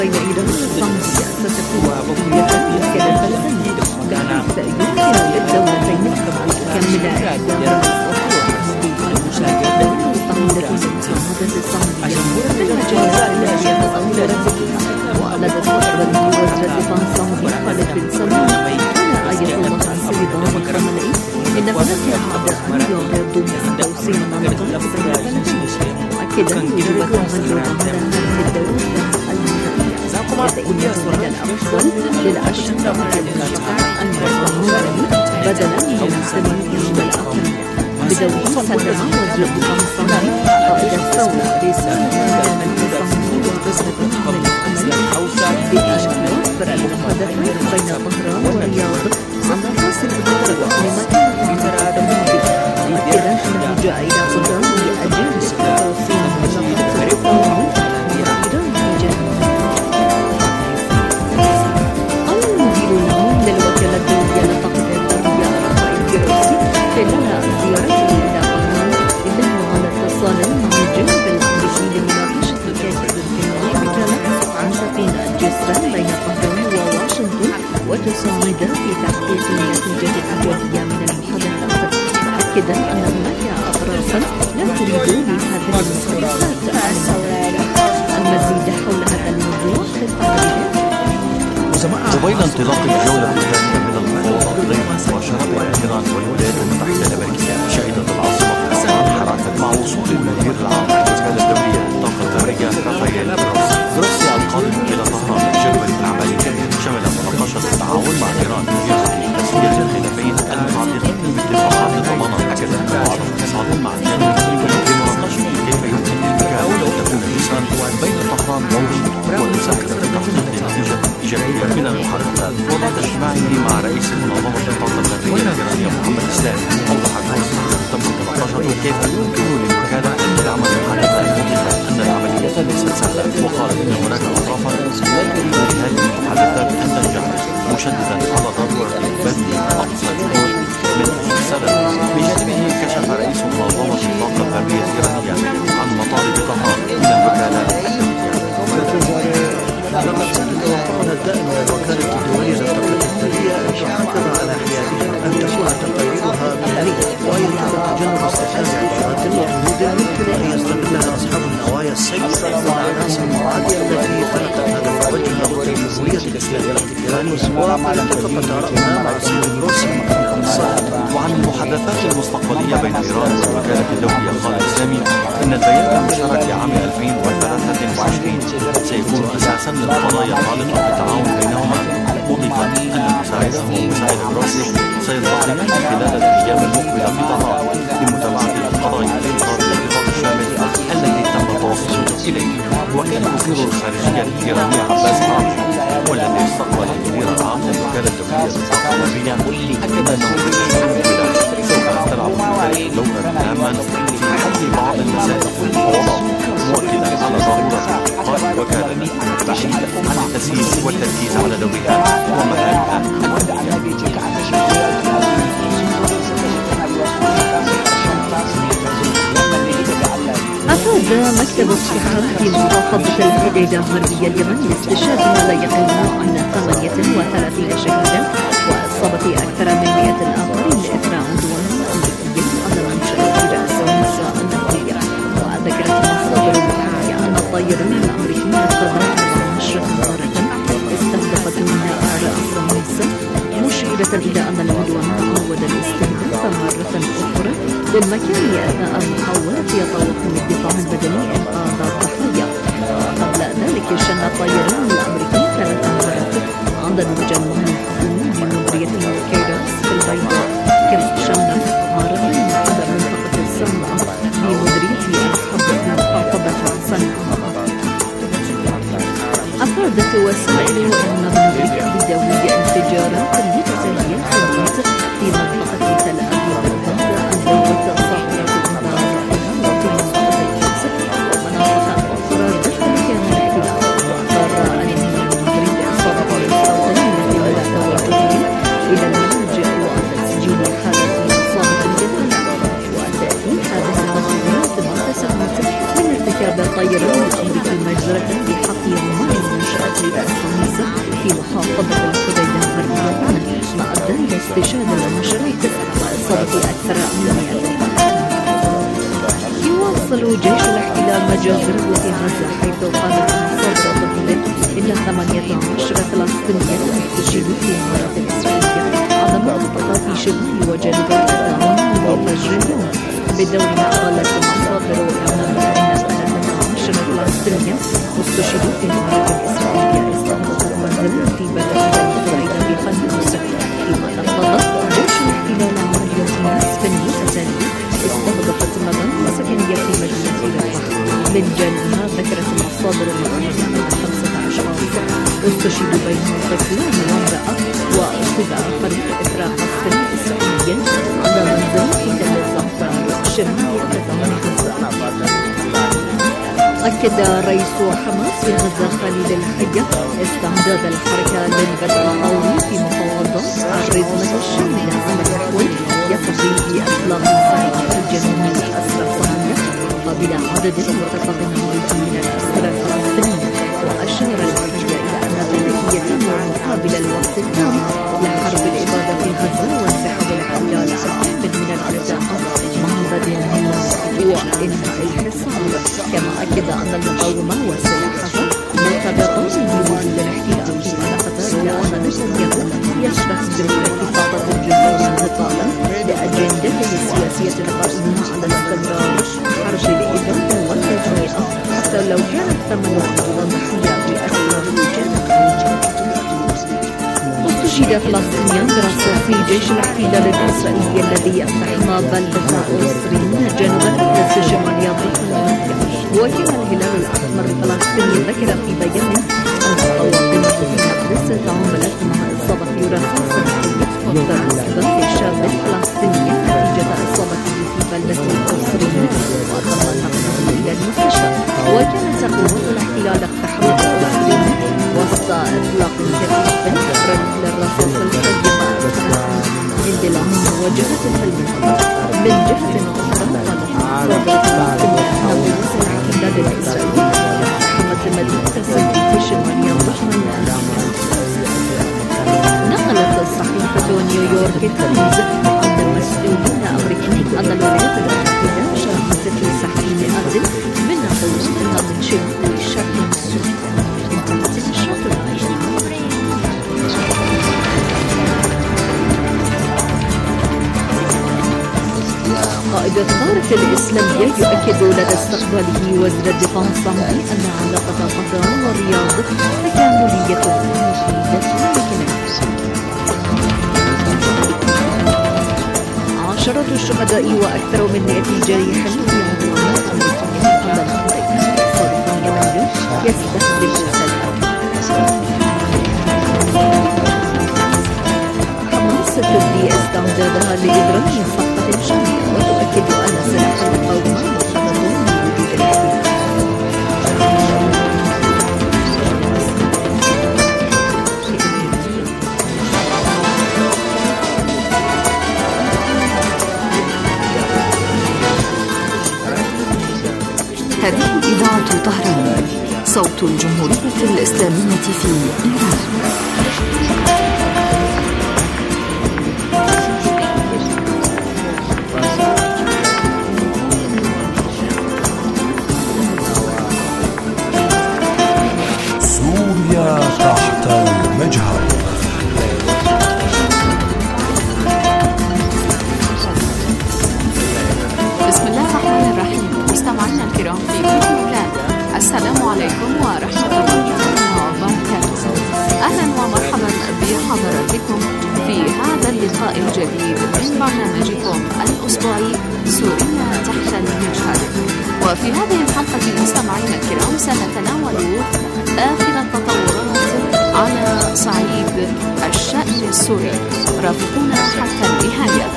بين إيران والصومالية ستكون قوية للكلام الفني، بحيث يمكن للدولتين تكمل إحداهما المساعدة الصومالية في المجالات التي يتطورت فيها. وأعلنت مصدر وزير الدفاع الصومالي خالد بن سلمان أن آية الله السيد نظام الخامنئي إن هناك أعداء يعرضون توسيع مناطق بين البلدين، مؤكدا وجوب تغير على هذه الدولة المنطقية من الأفضل للأشرطة المشروع المستقبلي بدلا من السلم الأقليمي. بدوره سلم وزير الدفاع الصومالي قائد الثورة رسالة للمنظمين وتصدق من الأمل بأن يوفر المحادثات بين طهران والرياض عن تواصل الدولة لمكان مؤكدا أنه جاء إلى طهران لأجل توسيع مناطق التطور وإيران بجانب. قال المدير العام للوكالة الدولية للطاقة الذرية رافائيل جروسي خلال زيارته إلى طهران إنه على اتصال مع الجانب الأمريكي لمناقشة الكاتب الكيميائي بكالة عن سفينة جسر بين طهران وواشنطن وتساعد في تحقيق النتيجة الإيجابية من المحادثات، مؤكدا أن هناك أطرافا لا تريد لهذه المحادثات. المزيد حول هذا الموضوع في التقرير. قبيل انطلاق الجولة الثانية من المفاوضات وأشارت إيران والولايات المتحدة الأمريكية، شهدت العاصمة طهران حراكة مع وصول المدير العام للوكالة الدولية للطاقة الذرية رافائيل جروسي القادم إلى طهران. جدول الأعمال الكبير شمل مناقشة التعاون مع إيران في تسوية الخلافين المتعلقين باتفاقات الضمانات، كذلك وعد اتصال مع الجانب الأمريكي لمناقشة كيف يمكن للتكامل تكون اللسان بين طهران وواشنطن وتساعد في تحقيق نتيجة إيجابية من المحادثات. وبعد اجتماعه مع رئيس منظمة الطاقة الذرية الإيرانية محمد إسلامي، أوضح جروسي تم مناقشة كيف يمكن للوكالة العمل المحادثات، مضيفا أن العملية ليست سهلة، وقال إن هناك أطرافا لا تريد لهذه المحادثات أن تنجح، مشددا على ضرورة بذل أقصى الجهود من أجل السبب. بجانبه كشف رئيس منظمة الطاقة الذرية الإيرانية عن مطالب طهران إلى الوكالة لقد سألت وقالت دائما الوكالة الدولية للطاقة الذرية أن تحافظ على حيادها، أن تكون تقاريرها مهنية، وأن تتجنب استخدام عبارات وحدود يمكن أن يستغلها أصحاب النوايا السيئة والعناصر المعادية التي تركت هذا الوجه ضد الجمهورية الإسلامية الإيرانية. وقد اتفقت آراؤنا مع سيد جروسي. وعن المحادثات المستقبلية بين إيران والوكالة الدولية خالد إسلامي، إن البيان المشترك لعام 2023 سيكون أساسا للقضايا العالقة بالتعاون بينهما، مضيفا أن المساعد ومساعد جروسي سيلتقيان خلال الأيام المقبلة في طهران لمتابعة القضايا في إطار الاتفاق الشامل الذي تم التوصل إليه. وكان وزير الخارجية الإيراني عباس عربي والذي استقبل المدير العام للوكالة الدولية للطاقة الذرية أكد أنه في الأشهر المقبلة سوف تلعب الوكالة دورا هاما في حل بعض المسائل في المفاوضات، مؤكدا على ضرورة إبقاء الوكالة بعيدة عن التسييس والتركيز على دورها ومهامها الفنية. أفاد مكتب الصحة في محافظة الحديدة غربية اليمن استشهاد ما لا يقل عن 38 شهيدا وإصابة أكثر من 100 آخرين إثر عدوان أمريكي على منشأة رأس المجرى النووية. وذكرت مصادر محلية أن الطائران الأمريكية قضوا 10 غارة استهدفت منها رأس ميسا، مشيرة إلى أن العدوان عود الاستهداف مرة أخرى للمكان أثناء محاولة طواقم الدفاع البدني إنقاذ الضحايا. قبل ذلك شن الطيران الأمريكي 3 غارات عند المجمع الحكومي بمديرية كيروس في البيضاء، كما شن غارة عند منطقة الصنعاء بمديرية الحب بمحافظة صنعاء. أفادت وسائل أن أمريكا بدوي انفجارات متتالية في منطقة تل أبيب الدولة صاحبة الإنذار وفي منطقة القدس ومناطق أخرى داخل كيان الاحتلال. وأقر أمين المدير إصابة الفوضى التي بدأ توجههم إلى الملاجئ وتسجيل حالة إصابة بالهلاك. وتأتي حادثة الغارات بعد ساعات من ارتكاب الطيران الأمريكي مجزرة بحق يومين منشأة في محافظة الحديدة الغربية ما أدى إلى استشهاد المشرد وإصابة أكثر من 200. يواصل جيش الاحتلال مجازره في غزة حيث قال مصادر تقول إن 18 فلسطينيا استشهدوا في غارات إسرائيلية على مناطق في شمال وجنوب غزة وفجر اليوم. بالدور ما قالت مصادر إن 18 فلسطينيا استشهدوا في غارات إسرائيلية استهدفت منزلا في بلدة إسرائيل في خان يونس. فيما نفضت جيش الاحتلال عام اليوم نصف متتالي استهدفت مباني سكنية في مدينة رفح. من جانبها ذكرت المصادر المعنية أن 15 شخصا استشهدوا بينهم طفلان وامرأة وأصيب فريق إثر قصف إسرائيلي على منزل في تل الزعفران شمال قطاع غزة. أكد رئيس حماس في غزة خالد الحية استعداد الحركة للبدء القوي في مفاوضات الرزمة الشاملة على تحويل يقضي بإطلاق سراح الجنوب الأسرى الصهيونية قبل عدد متفق عليه من الأسرى الفلسطينيين. وأشار الحية إلى أن ذلك يتم مقابل الوقت التام لحرب الإبادة في غزة وانسحاب الاحتلال الكامل من العراق مع بدء وإنهاء الحصار. كما أكد أن المقاومة وسلاحها مرتبطان بوجود الاحتلال في علاقة إلى أن نتنياهو يستخدم الاتفاقات الجزائرية انتقالا لأجندته السياسية القائمة على استمرار حرب الإبادة والتجميع حتى لو كان الثمن الضحية بأسرار الجنة. استشهد فلسطينيان برصاص جيش الاحتلال الإسرائيلي الذي اقتحم بلدة أوسرين جنوب القدس شمالي ضفة. وكيل الهلال الأحمر الفلسطيني ذكر في بيان أن القوات في القدس تعاملت مع إصابة رصاص حي ضد شاب فلسطيني نتيجة إصابته في بلدة أوسرين وتم نقله إلى المستشفى. وكانت قوات الاحتلال اقتحمت أوسرين وسط إطلاق كثيف للرصاص الحي اندلاع مواجهة المنطقة. من جهة أخرى قالت الاحتلال الإسرائيلي اقتحمت مدينة سيدي شمالية ضخمة. نقلت صحيفة نيويورك تايمز أن المسؤولين الأمريكيين أن الولايات المتحدة شرعت في سحب مئات من قواتها من شمال الشرق السوري. انتهت النشرة العاجلة. قائد الثورة الإسلامية يؤكد لدى استقباله وزير الدفاع السعودي أن علاقة قطر والرياض تكاملية مفيدة لكندا. عشرة الشهداء وأكثر من 100 جريح في عدوان أمريكي على الحديدة. صاروخ يمني يستهدف سلام. حماس تبدي استعدادها لإبرام صفقة شاملة وتؤكد أن سلاح المقاومة مرتبط بوجود الاحتلال. هذه إذاعة طهران صوت الجمهورية الإسلامية في إيران. سوريا تحت المجهر. بسم الله الرحمن الرحيم. مستمعينا الكرام في كل مكان، السلام عليكم ورحمة الله وبركاته. أهلا ومرحبا بحضراتكم في هذا اللقاء الجديد من برنامجكم الأسبوعي سوريا تحت المجهر. وفي هذه الحلقة مستمعينا الكرام سنتناول آخر التطورات على صعيد الشأن السوري. رافقونا حتى النهاية.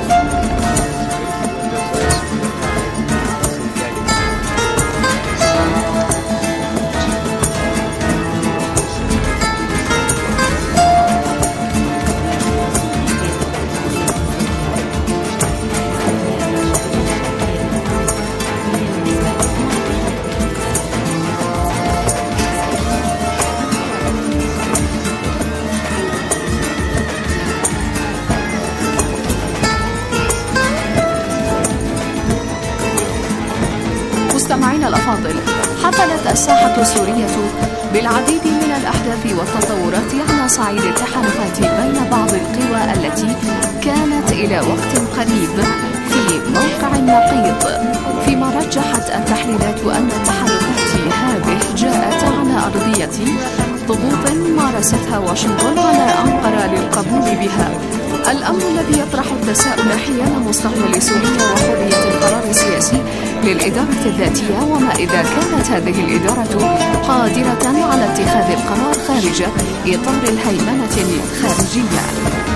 الساحة السورية بالعديد من الأحداث والتطورات على صعيد التحالفات بين بعض القوى التي كانت إلى وقت قريب في موقع نقيض، فيما رجحت التحليلات أن التحالفات هذه جاءت على أرضية ضغوط مارستها واشنطن على أنقرة للقبول بها، الأمر الذي يطرح التساؤل حيال مستقبل سوريا وحرية القرار السياسي للإدارة الذاتية، وما إذا كانت هذه الإدارة قادرة على اتخاذ القرار خارج إطار الهيمنة الخارجية.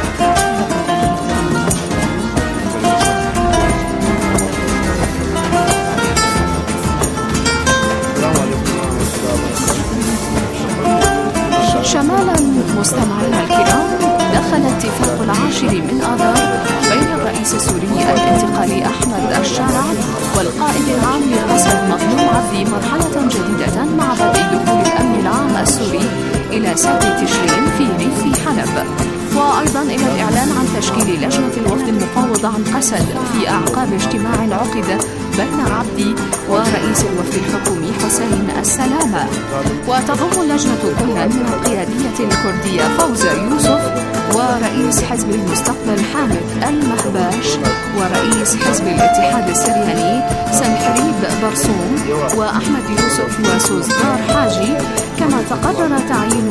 شمالا مستمعينا الكرام، دخل اتفاق 10 من آذار بين الرئيس السوري الانتقالي أحمد الشارع والقائد العام لقصر مظلوم عبدي مرحلة جديدة مع بدء دخول الأمن العام السوري إلى 7 تشرين في ريف حلب، وأيضا إلى الإعلان عن تشكيل لجنة الوفد المفاوض عن قسد في أعقاب اجتماع عقد بين عبدي ورئيس الوفد الحكومي حسين السلامة. وتضم اللجنة كلا من القيادية الكردية فوزة يوسف ورئيس حزب المستقبل حامد المهباش ورئيس حزب الاتحاد السرياني سنحريب برسوم وأحمد يوسف وسوزدار حاجي، كما تقرر تعيين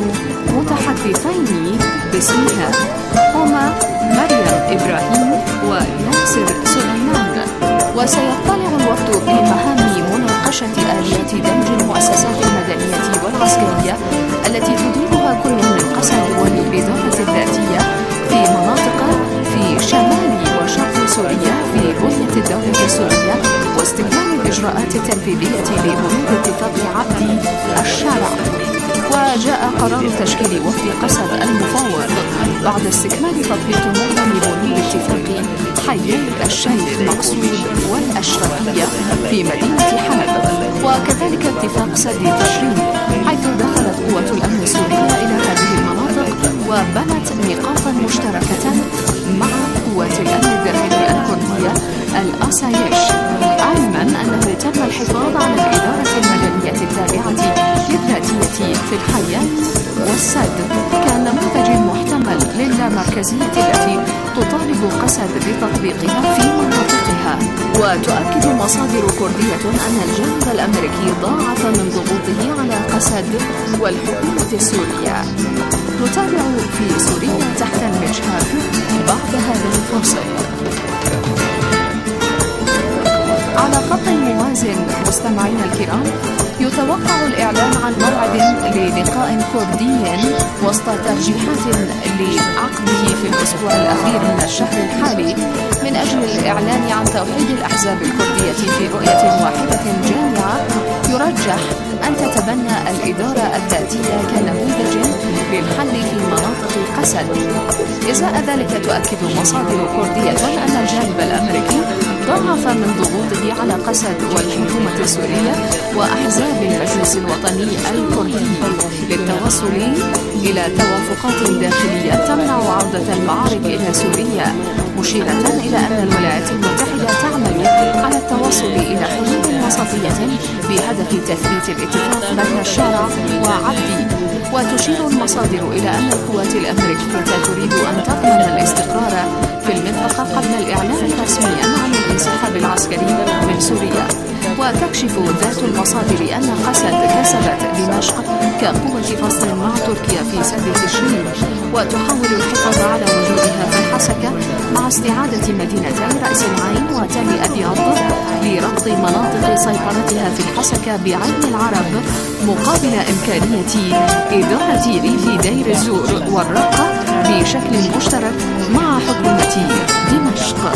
متحدثين باسمها هما مريم إبراهيم وياسر سليمان. وسيطلع الوفد في مهام مناقشة آليات دمج المؤسسات المدنية والعسكرية التي تديرها كل من قسد والإدارة الذاتية في مناطق في شمال وشرق سوريا في بنية الدولة السورية، واستكمال الإجراءات التنفيذية لبنود اتفاق عبدي الشارع. وجاء قرار تشكيل وفد قسد المفاوض بعد استكمال تطبيق معظم بنود اتفاق حي الشيخ مقصود والأشرفية في مدينة حلب، وكذلك اتفاق 7 تشرين، حيث دخلت قوة الأمن السورية إلى هذه المناطق وبنت نقاطا مشتركة مع قوات الأمن الداخلي الكردية الأسايش، علما أنه تم الحفاظ على الإدارة المدنية التابعة للذاتية في الحيان والسد كنموذج محتمل للامركزية التي تطالب قسد بتطبيقها في مناطقها. وتؤكد مصادر كردية أن الجانب الأمريكي ضاعف من ضغوطه على قسد والحكومة السورية. نتابع في سوريا تحت المجهر بعد هذا الفاصل. على خط موازن مستمعينا الكرام، يتوقع الإعلان عن موعد للقاء كردي وسط ترجيحات لعقده في الأسبوع الأخير من الشهر الحالي من أجل الإعلان عن توحيد الأحزاب الكردية في رؤية واحدة جامعة يرجح أن تتبنى الإدارة الذاتية كنموذج للحل في مناطق قسد. إزاء ذلك تؤكد مصادر كردية أن الجانب الأمريكي ضاعف من ضغوطه على قسد والحكومة السورية وأحزاب المجلس الوطني الكردي للتوصل إلى توافقات داخلية تمنع عودة المعارك إلى سوريا، مشيرة إلى أن الولايات المتحدة تعمل على التوصل إلى حلول وسطية بهدف تثبيت الاتفاق بين الشارع وعبدي. وتشير المصادر إلى أن القوات الأمريكية تريد أن تضمن الاستقرار في المنطقة قبل الإعلان رسميا عن الانسحاب العسكري من سوريا. وتكشف ذات المصادر أن قسد كسبت دمشق كقوة فصل مع تركيا في 7 تشرين، وتحاول الحفاظ على وجودها في الحسكة مع استعادة مدينتي رأس العين وتل أبيض لربط مناطق سيطرتها في الحسكة بعين العرب مقابل إمكانية إدارة ريف دير الزور والرقة بشكل مشترك مع حكومة دمشق.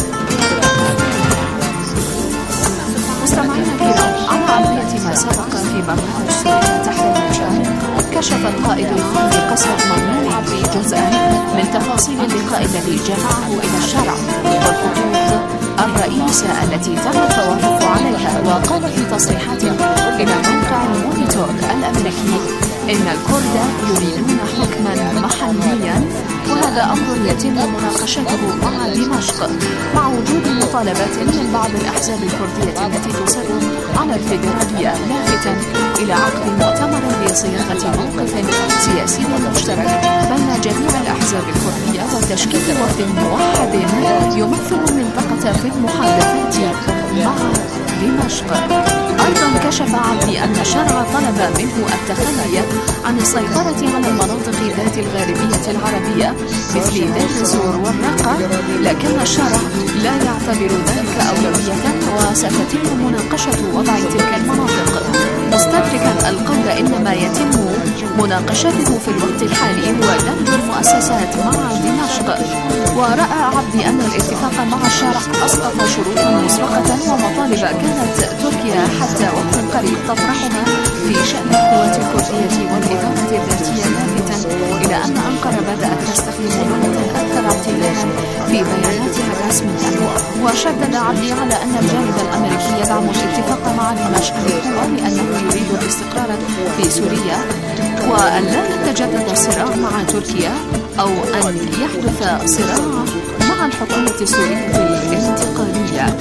مستمعينا الكرام، على أرضية ما سبق في برنامج سوريا تحت المجهر، كشف القائد العام لقسد مظلوم عبدي جزءا من تفاصيل اللقاء الذي جمعه إلى الشارع والخطوط الرئيسة التي تم التوافق عليها. وقال في تصريحات إلى موقع مونيتور الأمريكي إن الكرد يريدون حكما محليا، وهذا أمر يتم مناقشته مع دمشق مع وجود مطالبات من بعض الأحزاب الكردية التي تصر على الفيدرالية، لافتا إلى عقد مؤتمر لصياغة موقف سياسي مشترك بين جميع الأحزاب الكردية وتشكيل وفد موحد يمثل منطقة في المحادثات مع دمشق. أيضا كشف عبدي أن الشرع طلب منه التخلي عن السيطرة على المناطق ذات الغالبية العربية مثل دير الزور والرقة، لكن الشرع لا يعتبر ذلك أولوية وستتم مناقشة وضع تلك المناطق، مستدركا القول إنما يتم مناقشته في الوقت الحالي هو دمج المؤسسات مع دمشق. ورأى عبدي أن الاتفاق مع الشرع أسقط شروطا مسبقة ومطالب كانت تركيا حتى وقت قريب تطرحها في شأن القوات الكردية والإدارة الذاتية، لافتا إلى أن أنقرة بدأت تستخدم لغة أكثر اعتدالا في بياناتها الرسمية. وشدد عبدي على أن الجانب الأمريكي يدعم الاتفاق مع دمشق للقوى لأنه يريد الاستقرار في سوريا وأن لا يتجدد الصراع مع تركيا أو أن يحدث صراع مع الحكومة السورية الانتقالية.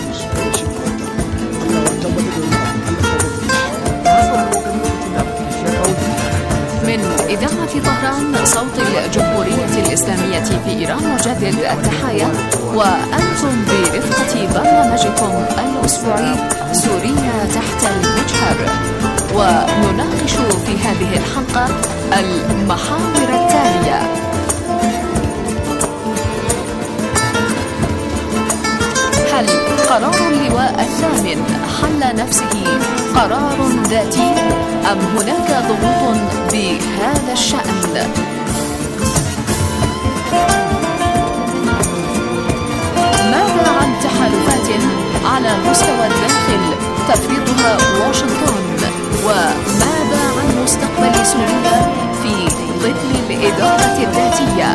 من إذاعة طهران صوت الجمهورية الإسلامية في إيران، نجدد التحايا وأنتم برفقة برنامجكم الأسبوعي سوريا تحت المجهر، ونناقش في هذه الحلقة المحاور التالية: هل قرار اللواء الثامن حل نفسه قرار ذاتي أم هناك ضغوط بهذا الشأن؟ ماذا عن تحالفات على مستوى الداخل تفرضها واشنطن؟ وماذا عن مستقبل سوريا في ظل الإدارة الذاتية؟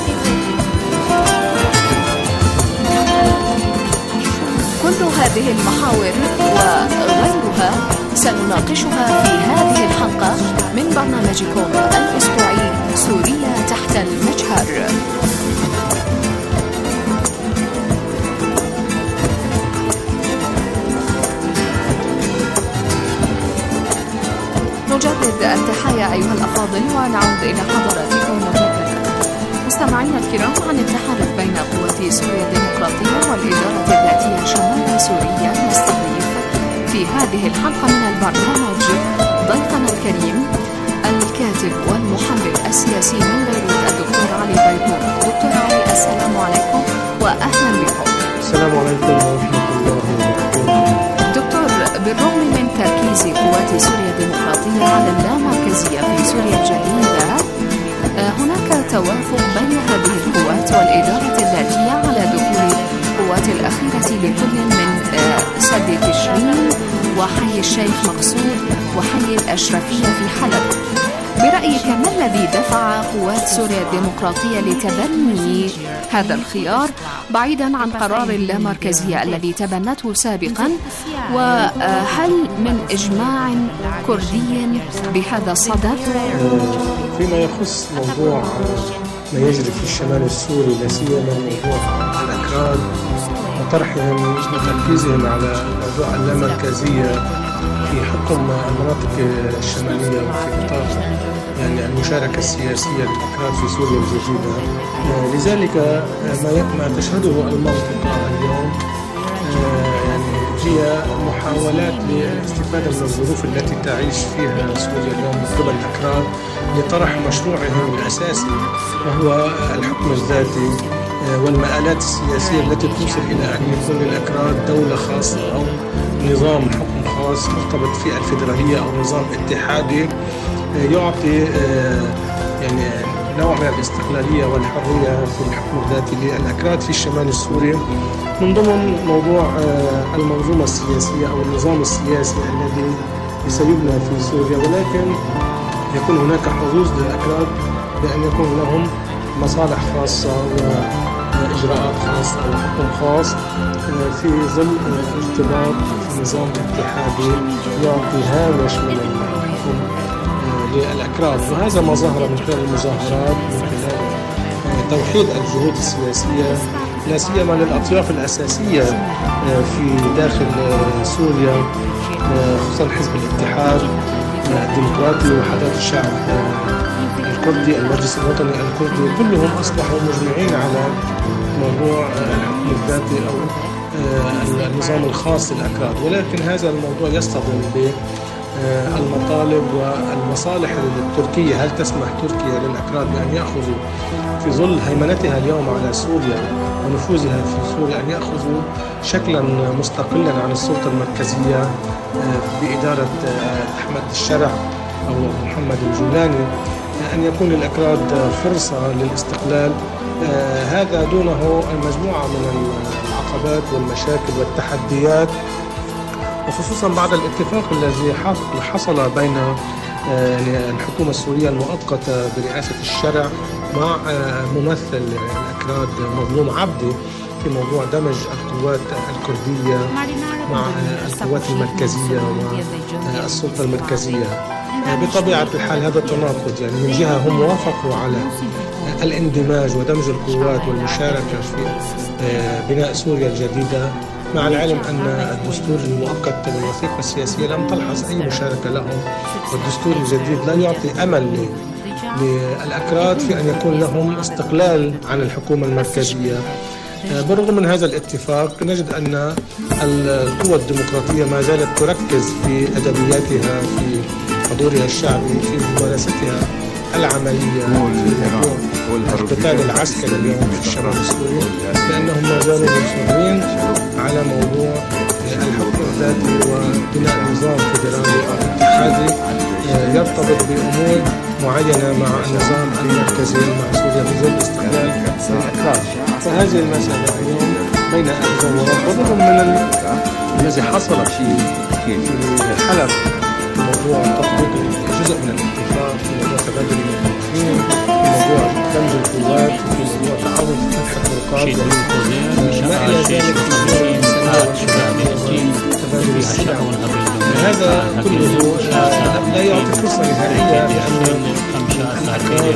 كل هذه المحاور وغيرها سنناقشها في هذه الحلقة من برنامجكم الأسبوعي سوريا تحت المجهر. نجدد التحايا أيها الأفاضل ونعود إلى حضراتكم مجددا. مستمعينا الكرام، عن التحالف بين قوات سوريا الديمقراطية والإدارة الذاتية شمال سوريا، نستضيف في هذه الحلقة من البرنامج ضيفنا الكريم الكاتب والمحلل السياسي من بيروت الدكتور علي بيضون. دكتور علي، السلام عليكم وأهلا بكم. السلام عليكم ورحمة الله وبركاته. دكتور، بالرغم من تركيز قوات سوريا الديمقراطية على اللامركزية في سوريا الجديدة، هناك توافق بين هذه القوات والإدارة الذاتية على دخول القوات الأخيرة لكل من سد تشرين وحي الشيخ مقصود وحي الأشرفية في حلب. برأيك ما الذي دفع قوات سوريا الديمقراطية لتبني هذا الخيار بعيدا عن قرار اللامركزية الذي تبنته سابقا؟ وهل من إجماع كردي بهذا الصدد؟ فيما يخص موضوع ما يجري في الشمال السوري، لا سيما موضوع الأكراد وطرحهم وتركيزهم على موضوع اللامركزية في حكم المناطق الشمالية وفي نطاق يعني المشاركة السياسية للأكراد في سوريا الجديدة. لذلك ما تشهده المنطقة اليوم يعني هي محاولات للاستفادة من الظروف التي تعيش فيها سوريا اليوم من قبل الأكراد لطرح مشروعهم الأساسي وهو الحكم الذاتي والمآلات السياسية التي توصل إلى أن يكون للأكراد دولة خاصة أو نظام حكم خاص مرتبط في الفيدرالية أو نظام اتحادي يعطي يعني نوع من الاستقلالية والحرية في الحكم الذاتي للأكراد في الشمال السوري من ضمن موضوع المنظومة السياسية أو النظام السياسي الذي سيبنى في سوريا، ولكن يكون هناك حظوظ للأكراد بأن يكون لهم مصالح خاصة وإجراءات خاصة وحكم خاص في ظل ارتباط في نظام اتحادي يعطي هامش من الحكم للأكراد. وهذا ما ظهر من خلال المظاهرات، من خلال توحيد الجهود السياسية لا سيما للأطياف الأساسية في داخل سوريا، خصوصا حزب الاتحاد الديمقراطي ووحدات الشعب الكردي، المجلس الوطني الكردي، كلهم أصبحوا مجمعين على موضوع الحكم الذاتي أو النظام الخاص للأكراد. ولكن هذا الموضوع يصطدم بالمطالب والمصالح التركية. هل تسمح تركيا للأكراد بأن يأخذوا في ظل هيمنتها اليوم على سوريا ونفوذها في سوريا أن يأخذوا شكلا مستقلا عن السلطة المركزية بإدارة أحمد الشرع أو محمد الجولاني، أن يكون للأكراد فرصة للاستقلال؟ هذا دونه المجموعة من العقبات والمشاكل والتحديات، وخصوصا بعد الاتفاق الذي حصل بين الحكومة السورية المؤقتة برئاسة الشرع مع ممثل الأكراد مظلوم عبدي في موضوع دمج القوات الكردية مع القوات المركزية والسلطة المركزية. بطبيعة الحال هذا تناقض، يعني من جهة هم وافقوا على الاندماج ودمج القوات والمشاركة في بناء سوريا الجديدة، مع العلم أن الدستور المؤقت بالوثيقة السياسية لم تلحظ أي مشاركة لهم، والدستور الجديد لا يعطي أمل للأكراد في أن يكون لهم استقلال عن الحكومة المركزية. بالرغم من هذا الاتفاق نجد أن القوى الديمقراطية ما زالت تركز في أدبياتها في حضورها الشعبي في ممارستها العملية في القتال العسكري اليوم في الشمال السوري، لأنهم ما زالوا مصرين على موضوع الحكم الذاتي وبناء نظام فيدرالي أو اتحادي يرتبط بأمور معينة مع النظام المركزي مع سوريا في ظل استقلال الأكراد. فهذه المسألة اليوم بين أخذ ورد، بالرغم من الذي حصل في حلب في موضوع تطبيق جزء من الاتفاق، في موضوع تبادل الموظفين، في موضوع دمج القوات، في موضوع تعاون فتح الطرقات وما إلى ذلك في تبادل السلع. هذا كله لا يعطي فرصة نهائية لأن الأكراد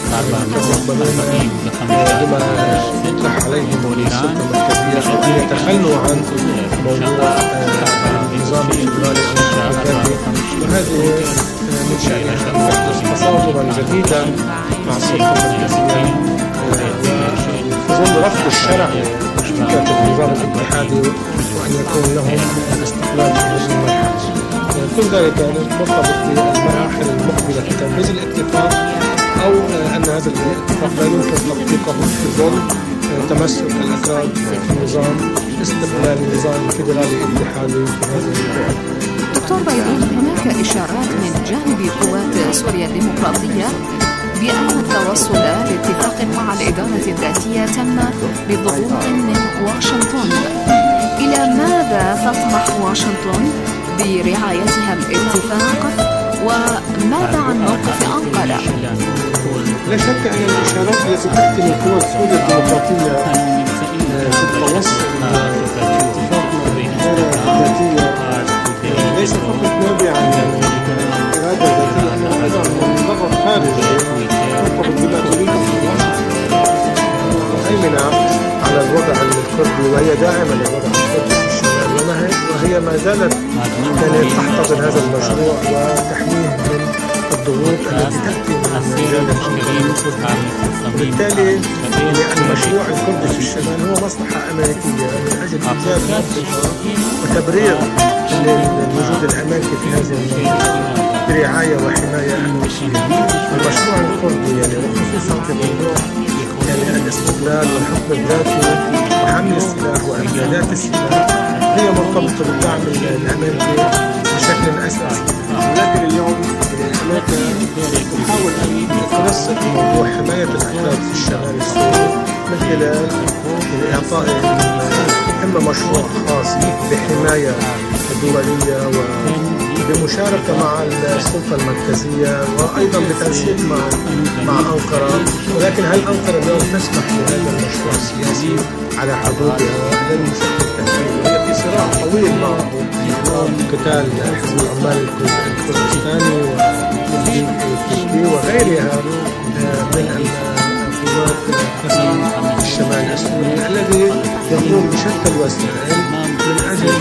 بما يطرح عليهم السلطة المركزية أن يتخلوا عن موضوع النظام الفيدرالي الأمريكي، وهذه من شأنها أن تحدث تصادما جديدا مع السلطة المركزية في ظل رفض الشرع لاشتراكات النظام الاتحادي وأن يكون لهم الاستقلال في هذه المرحلة. كل ذلك مرتبط بالمراحل المقبلة في تنفيذ الاتفاق، أو أن هذا الاتفاق لا يمكن تطبيقه في ظل تمسك الأكراد في نظام استقلال النظام الفيدرالي الاتحادي في هذه البلاد. دكتور بيضون، هناك إشارات من جانب قوات سوريا الديمقراطية بأن التوصل لاتفاق مع الإدارة الذاتية تم بضغوط من واشنطن. إلى ماذا تطمح واشنطن برعايتها الاتفاق، وماذا عن موقف أنقرة؟ لا شك أن الإشارات التي تأتي من قوات سوريا الديمقراطية في التوصل لاتفاق مع الإدارة الذاتية ليس فقط نابع عن الإرادة الذاتية، إنما أيضا من ضغط خارجي مرتبط بما تريده الهيمنة على الوضع الكردي، وهي داعمة للوضع الكردي في الشمال، وهي ما زالت كانت تحتضن هذا المشروع وتحميه من الضغوط التي تأتي من الجانب الكردي. وبالتالي المشروع الكردي في الشمال هو مصلحة أمريكية من أجل إيجاد منطقة وتبرير للوجود الأمريكي في هذه المنطقة برعاية وحماية أمريكية. المشروع الكردي وخصوصا في موضوع الاستقلال والحكم الذاتي وحمل السلاح وإمدادات السلاح هي مرتبطة بالدعم الأمريكي بشكل أساسي. ولكن اليوم أمريكا تحاول أن تنسق موضوع حماية الأكراد في الشمال السوري من خلال إعطائهم إما مشروع خاص بحماية دولية وبمشاركة مع السلطة المركزية وأيضا بتنسيق مع أنقرة. ولكن هل أنقرة اليوم تسمح بهذا المشروع السياسي على حدودها؟ لن يشكل تأثير. هي في صراع طويل مع قتال حزب العمال الكردستاني والتركي وغيرها من القوات حكومة قسم الشمال السوري الذي يقوم بشتى الوسائل من أجل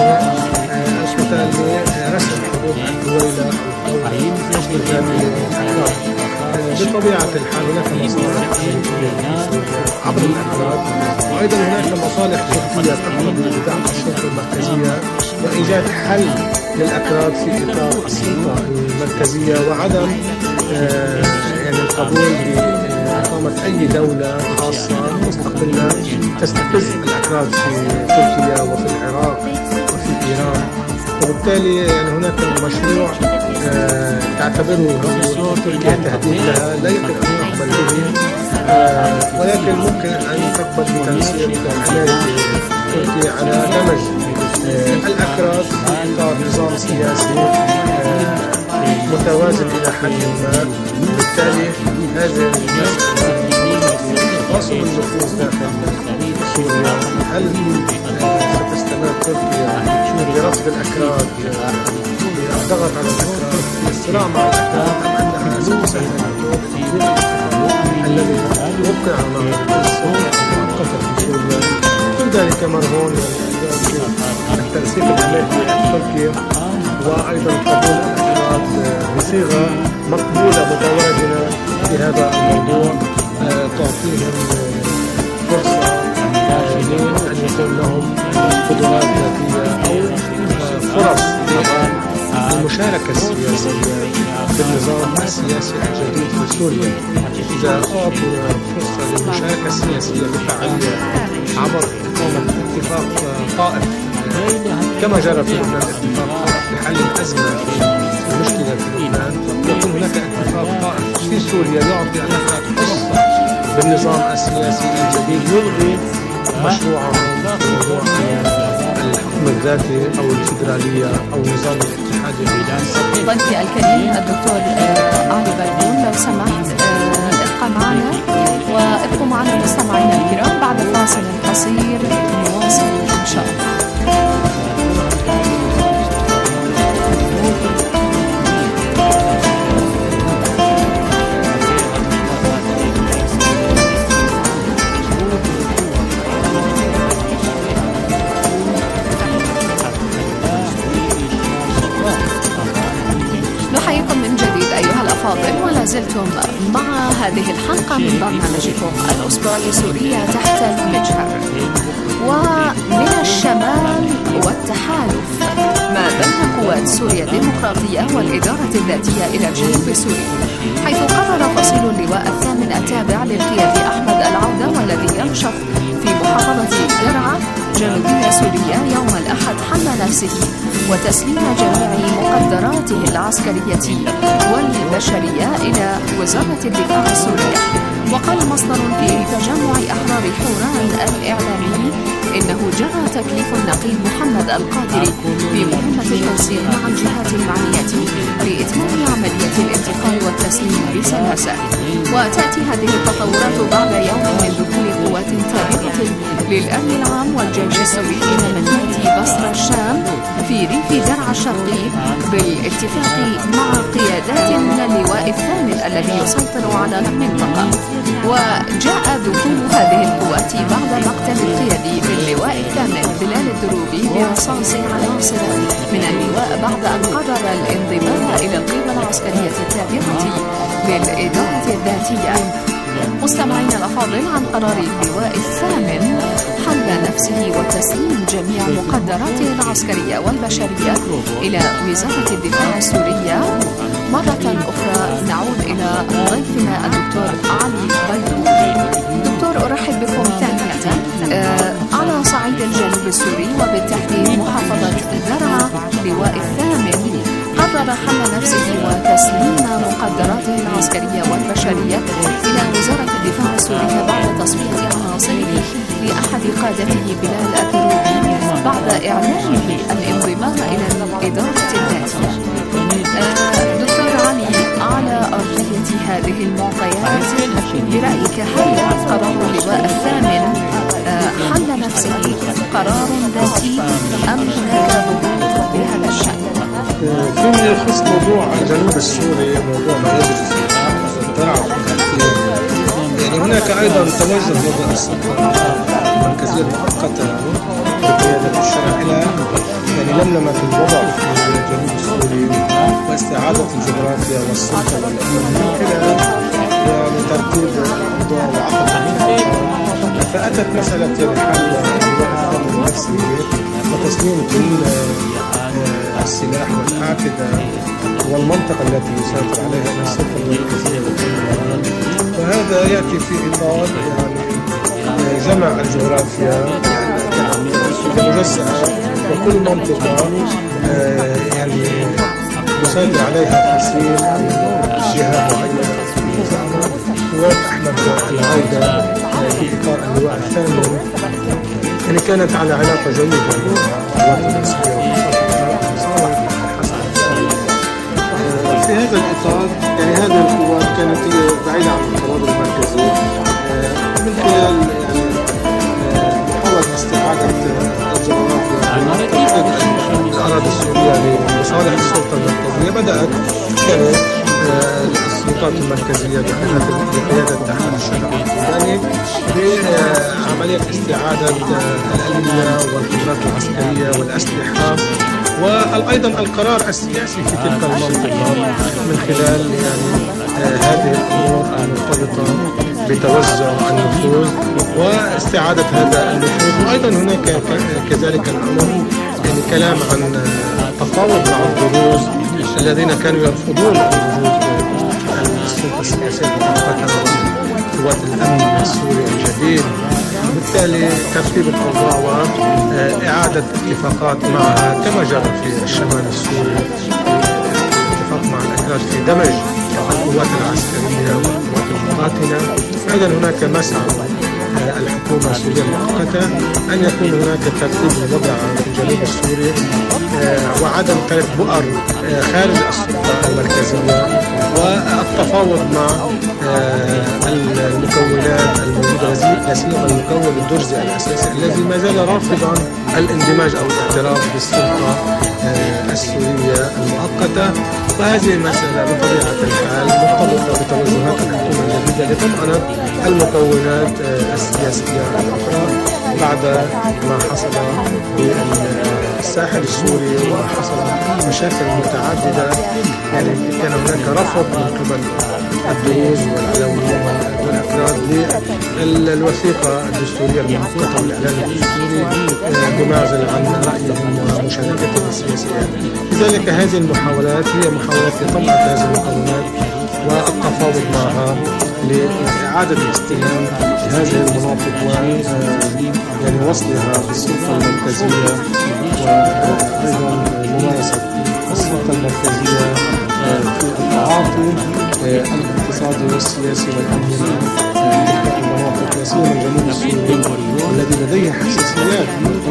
القتال لرسم حدود الدويلة أو حصر ذاتي للأكراد. بطبيعة الحال هناك مصالح عبر الأكراد، وأيضا هناك مصالح تركية تقوم بدعم السلطة المركزية وإيجاد حل للأكراد في إطار السلطة المركزية، وعدم يعني القبول بإقامة أي دولة خاصة مستقلة تستفز الأكراد في تركيا وفي العراق وفي إيران. وبالتالي يعني هناك مشروع تعتبره تركيا تهديد لها لا يمكن أن يقبل به، ولكن ممكن أن تقبل بتنسيق أمريكي تركيا على دمج الأكراد في إطار نظام سياسي متوازن إلى حد ما. بالتالي هذه المسألة تواصل النفوذ داخل سوريا، هل ستستمر تركيا برصد الأكراد بالضغط على الأكراد في الصراع مع الأكراد، أم أنها ستساهم في الذي وقع مع السلطة المؤقتة في سوريا؟ كل ذلك مرهون التنسيق الأمريكي التركي وأيضا قبول الأكراد بصيغة مقبولة متوازنة في هذا الموضوع تعطيهم فرصة لأن يكون لهم قدرات ذاتية أو فرص للمشاركة السياسية بالنظام السياسي الجديد في سوريا. إذا أعطوا فرصة للمشاركة السياسية بفعالية عبر إقامة اتفاق طائف كما جرى في لبنان اتفاق طائف لحل الأزمة في المشكلة في لبنان، يكون هناك اتفاق طائف في سوريا يعطي الأكراد فرصة بالنظام السياسي الجديد يلغي مشروعهم موضوع الحكم الذاتي أو الفيدرالية أو نظام الاتحادي. ضيفي الكريم الدكتور علي بردون، لو سمحت ابقى معنا وابقوا معنا مستمعينا الكرام، بعد فاصل قصير نواصل إن شاء الله. ولا زلتم مع هذه الحلقة من برنامجكم الأسبوعي سوريا تحت المجهر. ومن الشمال والتحالف ما بين قوات سوريا الديمقراطية والإدارة الذاتية إلى الجنوب السوري، حيث قرر فصيل اللواء الثامن التابع للقيادي أحمد العودة والذي ينشط في محافظة درعا جنوبية سوريا يوم الأحد حمل نفسه وتسليم جميع مقدراته العسكرية والبشرية إلى وزارة الدفاع السورية. وقال مصدر في تجمع أحرار حوران الإعلامي إنه جرى تكليف النقيب محمد القادري بمهمة التنسيق مع الجهات المعنية لإتمام عملية الانتقال والتسليم بسلاسة. وتأتي هذه التطورات بعد يوم من دخول قوات تابعة للأمن العام والجيش السوري إلى مدينة بصرة الشام في ريف درعا الشرقي بالاتفاق مع قيادات من اللواء الثامن الذي يسيطر على المنطقة. وجاء دخول هذه القوات بعد مقتل القيادي باللواء الثامن بلال الدروبي برصاص عناصر من اللواء بعد أن قرر الانضمام إلى القوى العسكرية التابعة للإدارة الذاتية. مستمعين الأفاضل، عن قرار اللواء الثامن حل نفسه وتسليم جميع مقدراته العسكرية والبشرية إلى وزارة الدفاع السورية. مرة أخرى نعود إلى ضيفنا الدكتور علي بردون. دكتور، أرحب بكم ثانية. على صعيد الجنوب السوري وبالتحديد محافظة درعا، لواء الثامن قرر حل نفسه وتسليم مقدراته العسكرية والبشرية إلى وزارة الدفاع السورية بعد تصفية عناصره لأحد قادته بلال الدروبي بعد إعلانه الانضمام إلى الإدارة الذاتية. دكتور علي، على أرضية هذه المعطيات برأيك هل قرار اللواء الثامن حل نفسه قرار ذاتي أم هناك ضغوط بهذا الشأن؟ فيما يخص موضوع الجنوب السوري، موضوع ما يجري في درعا يعني هناك أيضا توجه لدى السلطة المركزية المؤقتة بقيادة الشرع إلى لملمة الوضع في الجنوب السوري واستعادة الجغرافيا والسلطة والأمن من خلال ترتيب الأوضاع وعقد فأتت مسألة الحل والأمن النفسي وتسليم كل السلاح والأعتدة والمنطقة التي يسيطر عليها السلطة المركزية والإمارات. وهذا يأتي في إطار جمع الجغرافيا مجزأة وكل منطقة يسيطر عليها فصيل جهة معينة. قوات أحمد العايدة في إطار اللواء الثاني كانت على علاقة جيدة مع القوات الروسية في هذا الإطار. هذه القوات كانت بعيدة عن القرار المركزي من خلال محاولة استعادة الجغرافيا الأراضي السورية لمصالح السلطة المركزية. بدأت السلطات المركزية بقيادة أحمد الشرع السوداني بعملية استعادة الآلية والقدرات العسكرية والأسلحة وأيضا القرار السياسي في تلك المنطقة من خلال هذه الأمور المرتبطة بتوزع النفوذ واستعادة هذا النفوذ. وأيضا هناك كذلك الأمر كلام عن التفاوض مع الدروز الذين كانوا يرفضون وجود السلطة السياسية المؤقتة وقوات الأمن السوري الجديد. بالتالي ترتيب الأوضاع وإعادة اتفاقات معها كما جرى في الشمال السوري، اتفاق مع الأكراد في دمج القوات العسكرية والقوات المقاتلة. أيضا هناك مسعى الحكومة السورية المؤقتة أن يكون هناك ترتيب للوضع في الجنوب السوري وعدم ترك بؤر خارج السلطة المركزية والتفاوض مع المكونات الموجودة لا سيما المكون الدرزي الأساسي الذي ما زال رافضا الاندماج أو الاعتراف بالسلطة السورية المؤقتة. وهذه المسألة بطبيعة الحال مرتبطة بتوجهات الحكومة الجديدة لطمأنة المكونات السياسية الأخرى بعد ما حصل بالساحل السوري وحصل مشاكل متعددة. كان هناك رفض من قبل الدروز والعلويين والأكراد للوثيقة الدستورية المؤقتة والإعلان الدستوري بمعزل عن رأيهم ومشاركتهم السياسية. لذلك هذه المحاولات هي محاولات لطمأنة هذه المكونات والتفاوض معها لإعادة استلام هذه المناطق ووصلها بالسلطة المركزية وأيضا ممارسة السلطة المركزية في التعاطي الاقتصادي والسياسي والأمني في المناطق لا سيما الجنوب السوري الذي لديه حساسيات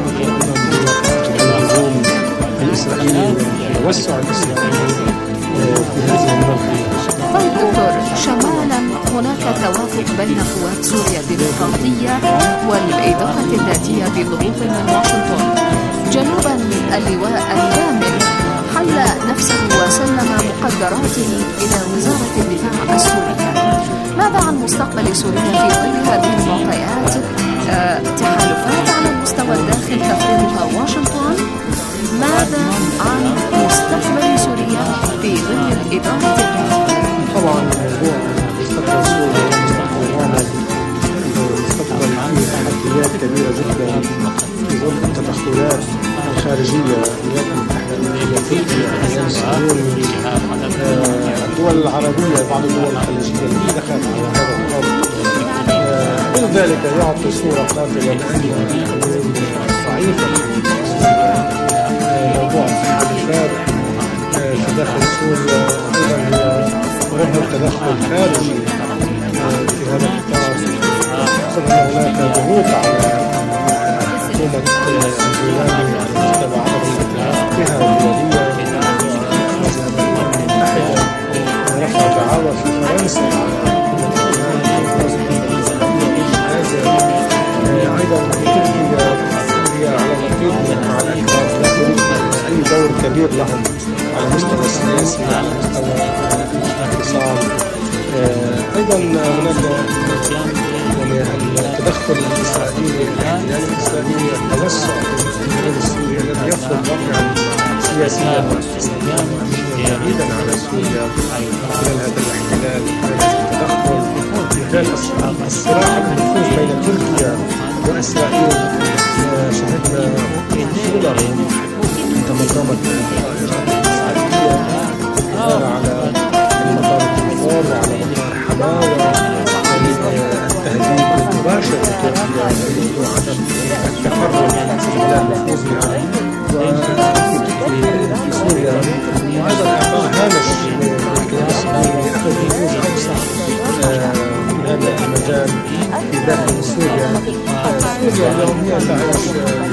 الهجوم الإسرائيلي والتوسع الإسرائيلي في هذه المنطقة. طيب دكتور، شمالا هناك توافق بين قوات سوريا الديمقراطية والإدارة الذاتية بضغوط من واشنطن. جنوبا اللواء الكامل حل نفسه وسلم مقدراته إلى وزارة الدفاع السورية. ماذا عن مستقبل سوريا في ظل هذه المعطيات؟ تحالفات على المستوى الداخل تفرضها واشنطن. ماذا عن مستقبل سوريا في ظل الإدارة الداخلية؟ طبعا موضوع مستقبل سوريا مستقبل فيه تحديات كبيرة جدا في ظل التدخلات الخارجية الولايات المتحدة الأمريكية الدول العربية بعض الدول الخليجية التي دخلت على هذا الأرض. كل ذلك يعطي صورة قاتلة بأن ضعيفة موضوع التحالفات في داخل سوريا أيضا هي رغم التدخل الخارجي في هذا الإطار يحصل أن هناك ضغوط على حكومة الجولان على مستوى عربي بها الدولية والولايات المتحدة رفع دعاوى في فرنسا على أيضا تركيا على النقيض مع الأكراد لا تريد أي دور كبير لهم على المستوى السياسي على مستوى الاقتصاد. أيضا هناك الاحتلال الإسرائيلي التوسع في الاحتلال السوري الذي يفرض واقعا سياسيا بعيدا على سوريا خلال هذا الاحتلال خلال التدخل الصراع النفوذ بين تركيا وإسرائيل. شهدنا صورهم عندما قامت الطائرات الإسرائيلية بالإقبال على مطار الطيران وعلى مطار حماة والتهديد المباشر لتركيا وعدم التفرد خلال نفوذها في سوريا، وأيضا إعطاء هامش للكيان الصهيوني لأخذ نفوذ أوسع في هذا المجال في داخل سوريا. سوريا اليوم هي تعيش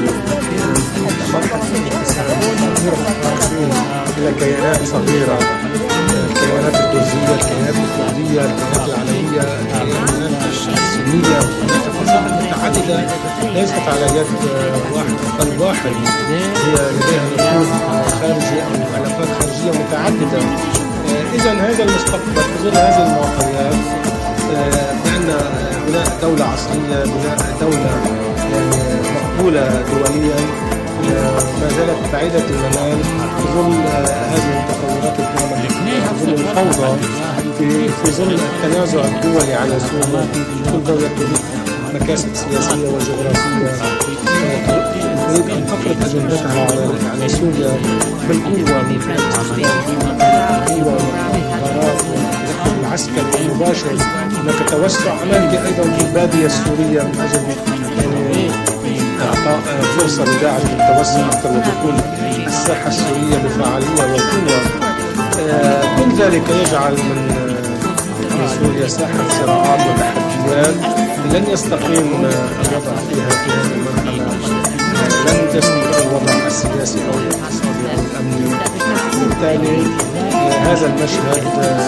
مرحلة انقسام إلى كيانات صغيرة، الكيانات الدرزية، الكيانات الكردية، الكيانات العلوية، الكيانات السنية، الفصائل متعددة ليست على يد واحد قلب واحد، هي لديها نفوذ خارجي أو علاقات خارجية متعددة. إذا هذا المستقبل في ظل هذه المعطيات بأن بناء دولة عصرية، بناء دولة مقبولة دوليا ما زالت بعيدة المنال في ظل هذه التطورات الديمقراطية، في ظل الفوضى، في ظل التنازع الدولي على سوريا. كل دولة تريد مكاسب سياسية وجغرافية، تريد أن تفرض أجندتها على سوريا بالقوة، بالقوة والقرارات والتدخل العسكري المباشر. هناك توسع عملي أيضا في البادية السورية من أجل إعطاء فرصة لداعش للتوسع أكثر ودخول الساحة السورية بفعالية وقوة. كل ذلك يجعل من سوريا ساحة صراعات وتحديات لن يستقيم الوضع فيها في هذه المرحلة، لن يستقيم الوضع السياسي أو الاقتصادي أو الأمني. بالتالي هذا المشهد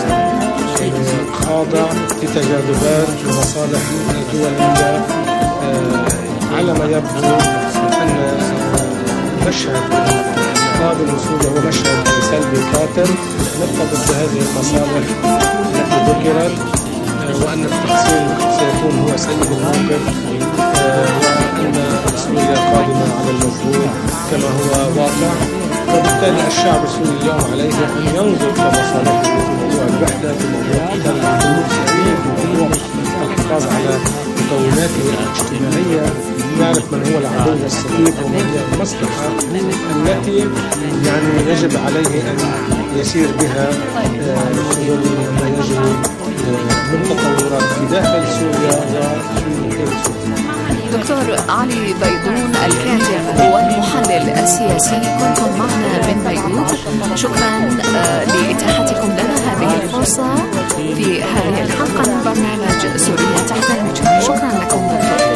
خاضع لتجاذبات ومصالح دولية. على ما يبدو أن مشهد القادم من سوريا هو مشهد سلبي قاتل مرتبط بهذه المصالح التي ذكرت، وأن التقسيم سيكون هو سيد الموقف، وأن سوريا قادمة على المفروض كما هو واقع. وبالتالي الشعب السوري اليوم عليه أن ينظر إلى مصالحه في موضوع الوحدة، في موضوع قتال الحدود، في موضوع الحفاظ على مكوناته الاجتماعية، يعرف من هو العدو والصديق ومن هي المصلحة التي يجب عليه أن يسير بها في ما يجري من تطورات في داخل سوريا وفي خارج سوريا. دكتور علي بيضون الكاتب والمحلل السياسي، كنتم معنا من بيروت. شكرا لإتاحتكم لنا هذه الفرصة في هذه الحلقة من برنامج سوريا تحت المجهر. شكرا لكم دكتور.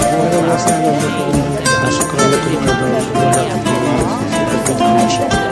شكرا لكم أيضا.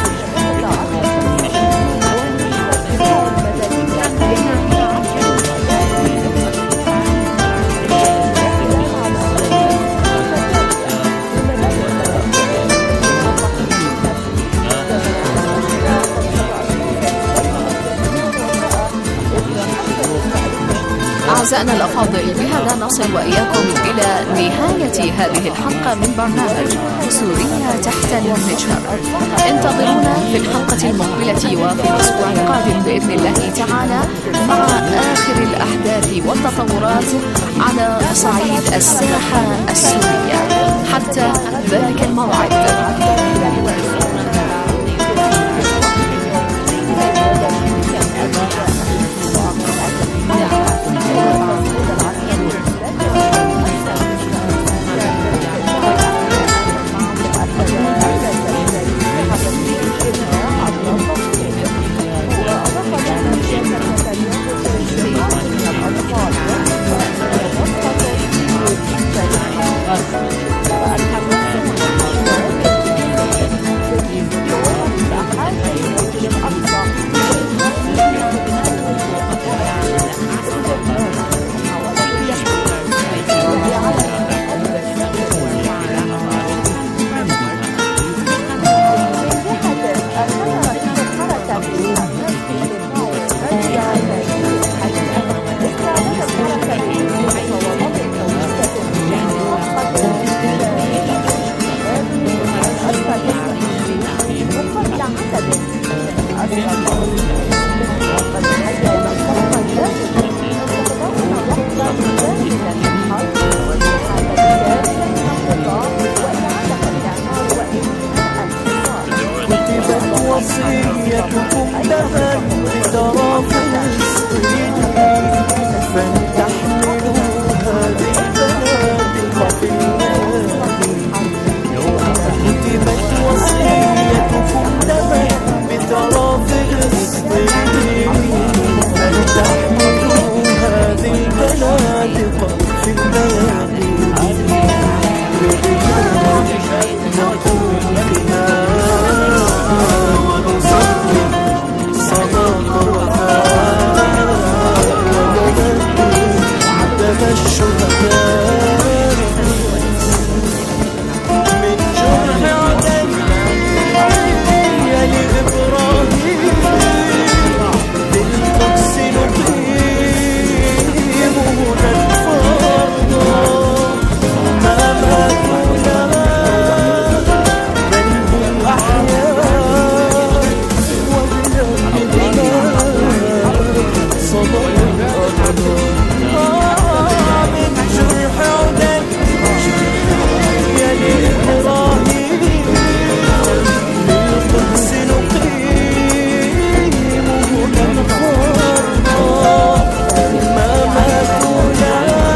أعزائنا الأفاضل، بهذا نصل وإياكم إلى نهاية هذه الحلقة من برنامج سوريا تحت المجهر. انتظرونا في الحلقة المقبلة وفي الأسبوع القادم بإذن الله تعالى مع آخر الأحداث والتطورات على صعيد الساحة السورية. حتى ذلك الموعد. الشهداء من جرح عدن يا لإبراهيم للقدس نقيم هنا الفرض ما ماتونا بل هم أحياء وبلادنا صدى الأرض من جرح عدن يا لإبراهيم للقدس نقيم هنا الفرض ما ماتونا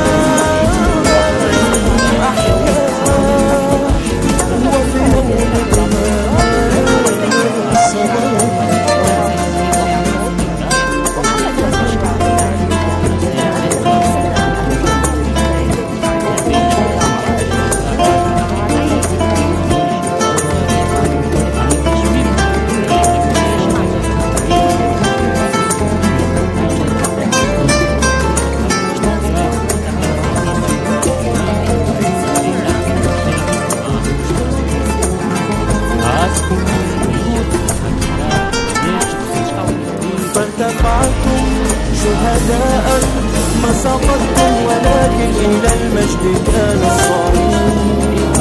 فارتفعتم شهداء ما سقطتم ولكن إلى المجد كان الصعود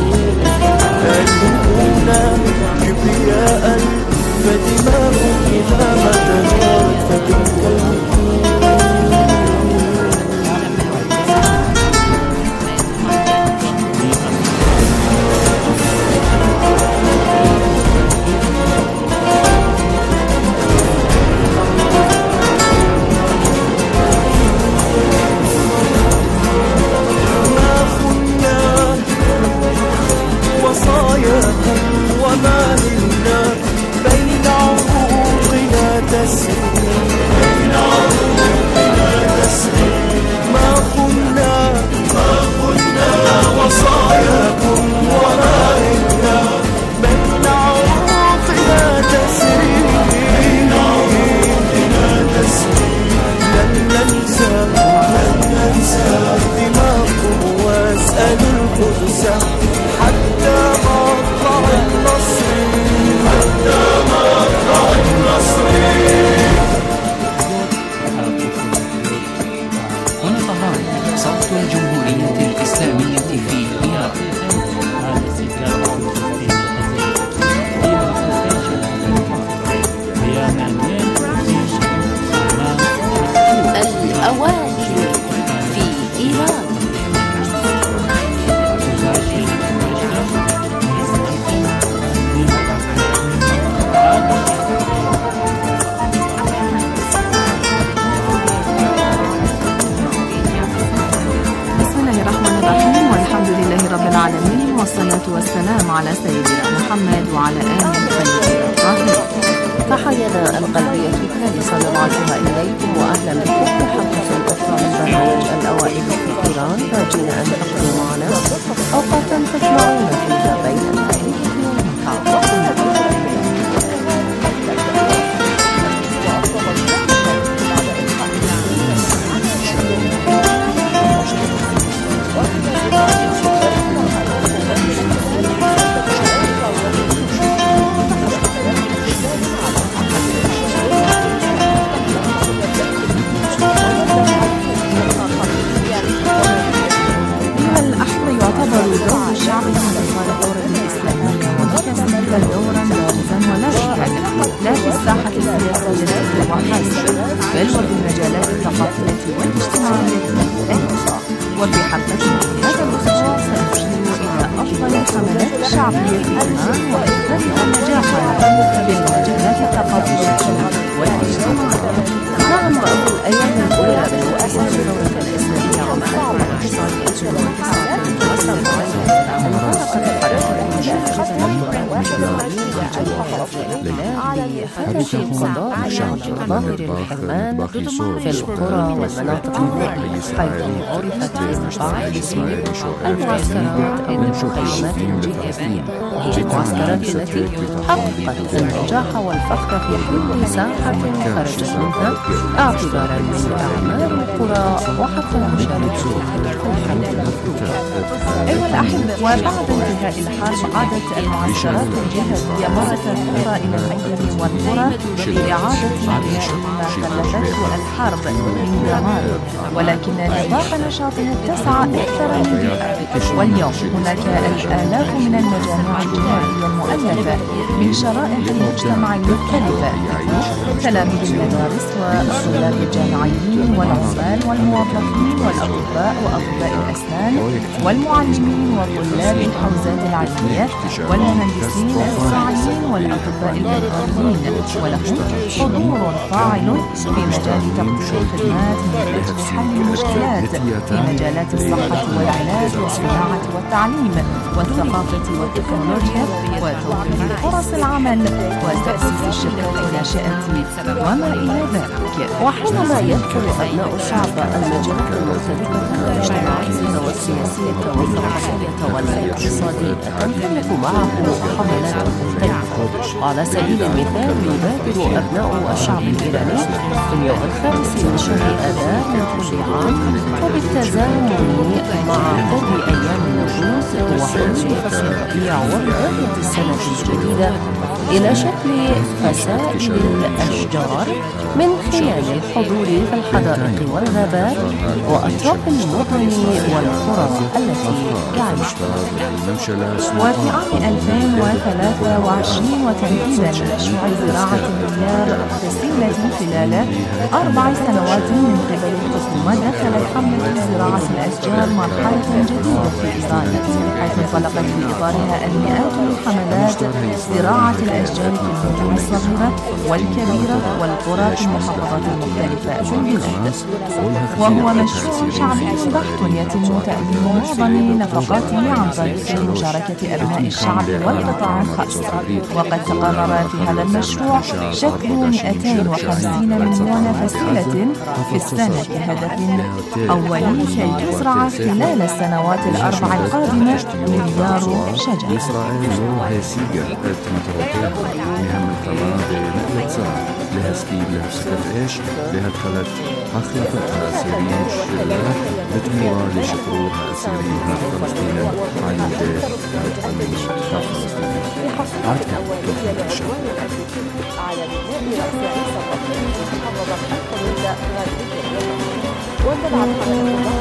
ألقونا كبرياء فدماؤكم إذا ما تجارت فتلك وصاياكم وما هلنا بين عروقنا تسري ما خنا وصاياكم وما هلنا بين عروقنا تسري لن ننسى دماءكم واسأل القدس حتى مطلع النصر هنا طهران صوت الجمهورية الإسلامية في إيران. الأواني في إيران. العالمين والصلاة والسلام على سيدنا محمد وعلى آله الطيبين الطاهرين. تحيانا القلبية الثاني صلواتها إليكم وأهلا بكم في حلقة أخرى من برنامج الأوائل في إيران، راجين أن تقضوا معنا أوقاتا تجمعون فيها بين التاريخ والمتعة. لا في الساحة السياسية وحسب، بل وفي المجالات الثقافية والاجتماعية الأخرى. وفي حلقتنا هذا الأسبوع سنشير إلى أفضل الحملات الشعبية في إيران وأكثرها نجاحا في المجالات الثقافية والاجتماعية. نعم، وأول الأيام الأولى من مؤسسة الدولة الإسلامية عام 1979 انطلقت الحركة إلى الجبل القضاء على ظاهر الحرمان في القرى والمناطق النائية، حيث عرفت بعض اسم المعسكرات المخيمات الجهادية. هي المعسكرات التي حققت النجاح والفخر في حل ساحة خرجت منها اعتبارا من أعمال القرى وحق المشاركة في الحل. أيها الأحبة، وبعد انتهاء الحرب عادت المعسكرات الجهادية مرة أخرى إلى الأيدي والقرى لإعادة بناء ما خلفته الحرب من دمار، ولكن نطاق نشاطها اتسع أكثر من ذلك. واليوم هناك الآلاف من المجامع الجهادية المؤلفة من شرائح المجتمع المختلفة، تلاميذ المدارس والطلاب الجامعيين والعمال والموظفين والأطباء وأطباء الأسنان والمعلمين وطلاب الحوزات العلمية والمهندسين الصاعدين والأطباء البيطريين، ولهم حضور فاعل في مجال تقديم الخدمات من أجل حل المشكلات في مجالات الصحة والعلاج والصناعة والتعليم والثقافة والتكنولوجيا وتوفير فرص العمل وتأسيس الشركات الناشئة وما إلى ذلك. وحينما يدخل أبناء الشعب المجالات المختلفة الاجتماعية والسياسية والثقافية والاقتصادية تنطلق معه حملات مختلفة. على سبيل المثال يبادر أبناء الشعب الإيراني في اليوم الخامس من شهر آذار من كل عام وبالتزامن مع قرب أيام النوروز وحلول فصل الربيع وبداية السنة الجديدة إلى شكل فسائل الأشجار من خلال الحضور في الحدائق والغابات وأطراف المدن والقرى التي يعيش فيها. وفي عام 2023 وتنفيذا لمشروع زراعة مليار فسيلة خلال 4 سنوات من قبل الحكومة دخلت حملة زراعة الأشجار مرحلة جديدة في إيران، حيث انطلقت في إطارها المئات من حملات زراعة الأشجار في المدن الصغيرة والكبيرة والقرى في المحافظات المختلفة في البلاد. وهو مشروع شعبي بحت يتم تأمين معظم نفقاته عن طريق مشاركة أبناء الشعب والقطاع الخاص. وقد تقرر في هذا المشروع شكل 250 مليون فسيلة في السنة كهدف أولي كي تزرع خلال السنوات ال4 القادمة مليار شجرة. مهم القضاء بنقلة زرع لها سكيب لها بسكت ايش لها دخلت حقيقتها أسيرين شلة بتمورا لشكروها أسيرين هنا فلسطين عيدة بتقوم فلسطين عاد كم توفيق الشعب على بناء رأسي سقطين محافظة أكثر من وانتبع الحلقة